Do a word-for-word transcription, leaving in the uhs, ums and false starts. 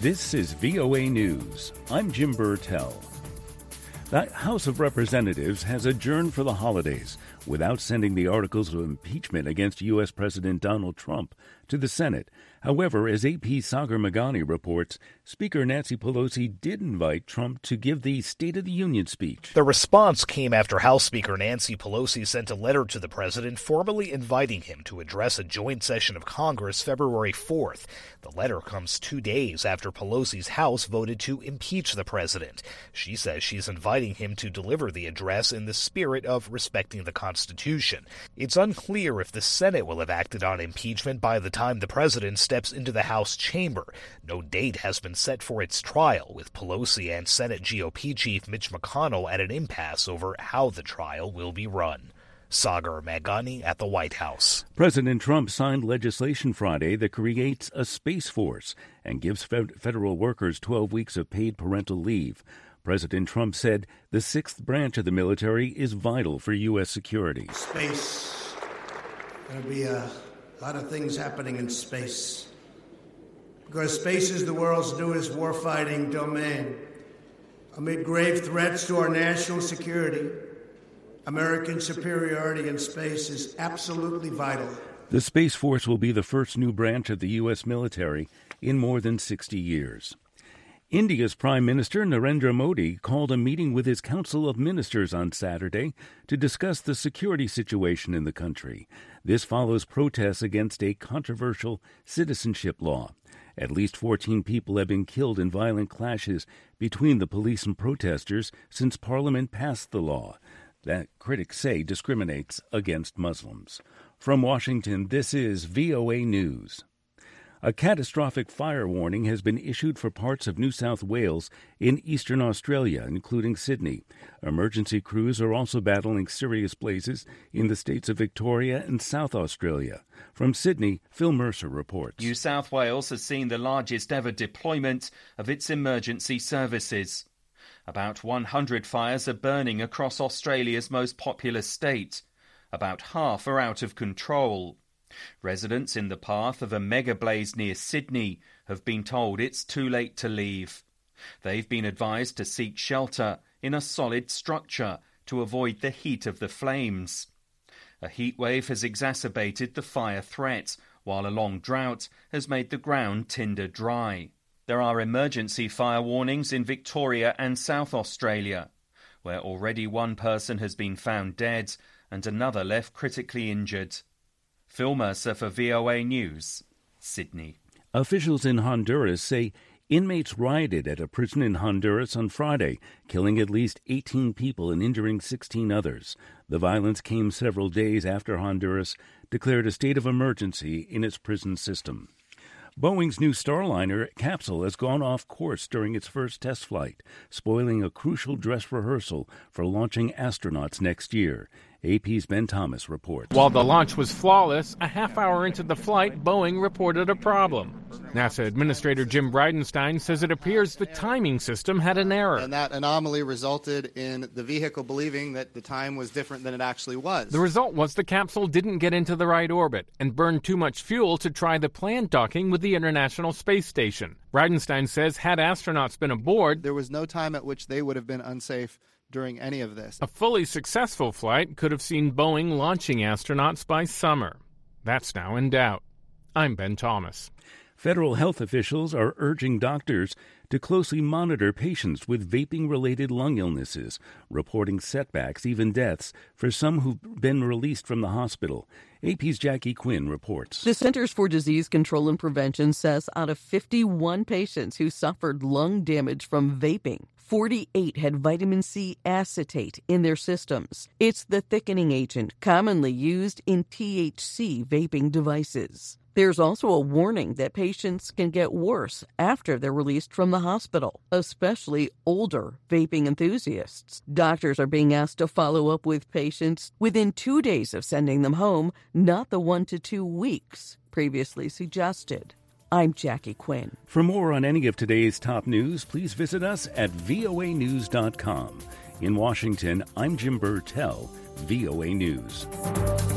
This is V O A News. I'm Jim Burtell. The House of Representatives has adjourned for the holidays without sending the articles of impeachment against U S. President Donald Trump to the Senate. However, as A P's Sagar Meghani reports, Speaker Nancy Pelosi did invite Trump to give the State of the Union speech. The response came after House Speaker Nancy Pelosi sent a letter to the president formally inviting him to address a joint session of Congress February fourth. The letter comes two days after Pelosi's House voted to impeach the president. She says she's inviting him to deliver the address in the spirit of respecting the Constitution. It's unclear if the Senate will have acted on impeachment by the time the president steps into the House chamber. No date has been set for its trial, with Pelosi and Senate G O P Chief Mitch McConnell at an impasse over how the trial will be run. Sagar Meghani at the White House. President Trump signed legislation Friday that creates a Space Force and gives federal workers twelve weeks of paid parental leave. President Trump said the sixth branch of the military is vital for U S security. Space. There'll be a lot of things happening in space. Because space is the world's newest warfighting domain. Amid grave threats to our national security, American superiority in space is absolutely vital. The Space Force will be the first new branch of the U S military in more than sixty years. India's Prime Minister Narendra Modi called a meeting with his Council of Ministers on Saturday to discuss the security situation in the country. This follows protests against a controversial citizenship law. At least fourteen people have been killed in violent clashes between the police and protesters since Parliament passed the law that critics say discriminates against Muslims. From Washington, this is V O A News. A catastrophic fire warning has been issued for parts of New South Wales in eastern Australia, including Sydney. Emergency crews are also battling serious blazes in the states of Victoria and South Australia. From Sydney, Phil Mercer reports. New South Wales has seen the largest ever deployment of its emergency services. About one hundred fires are burning across Australia's most populous state. About half are out of control. Residents in the path of a mega blaze near Sydney have been told it's too late to leave. They've been advised to seek shelter in a solid structure to avoid the heat of the flames. A heatwave has exacerbated the fire threat, while a long drought has made the ground tinder dry. There are emergency fire warnings in Victoria and South Australia, where already one person has been found dead and another left critically injured. Phil Mercer for V O A News, Sydney. Officials in Honduras say inmates rioted at a prison in Honduras on Friday, killing at least eighteen people and injuring sixteen others. The violence came several days after Honduras declared a state of emergency in its prison system. Boeing's new Starliner capsule has gone off course during its first test flight, spoiling a crucial dress rehearsal for launching astronauts next year. A P's Ben Thomas reports. While the launch was flawless, a half hour into the flight, Boeing reported a problem. NASA Administrator Jim Bridenstine says it appears the timing system had an error. And that anomaly resulted in the vehicle believing that the time was different than it actually was. The result was the capsule didn't get into the right orbit and burned too much fuel to try the planned docking with the International Space Station. Bridenstine says had astronauts been aboard, there was no time at which they would have been unsafe during any of this. A fully successful flight could have seen Boeing launching astronauts by summer. That's now in doubt. I'm Ben Thomas. Federal health officials are urging doctors to closely monitor patients with vaping-related lung illnesses, reporting setbacks, even deaths, for some who've been released from the hospital. A P's Jackie Quinn reports. The Centers for Disease Control and Prevention says out of fifty-one patients who suffered lung damage from vaping, forty-eight had vitamin C acetate in their systems. It's the thickening agent commonly used in T H C vaping devices. There's also a warning that patients can get worse after they're released from the hospital, especially older vaping enthusiasts. Doctors are being asked to follow up with patients within two days of sending them home, not the one to two weeks previously suggested. I'm Jackie Quinn. For more on any of today's top news, please visit us at V O A news dot com. In Washington, I'm Jim Burtell, V O A News.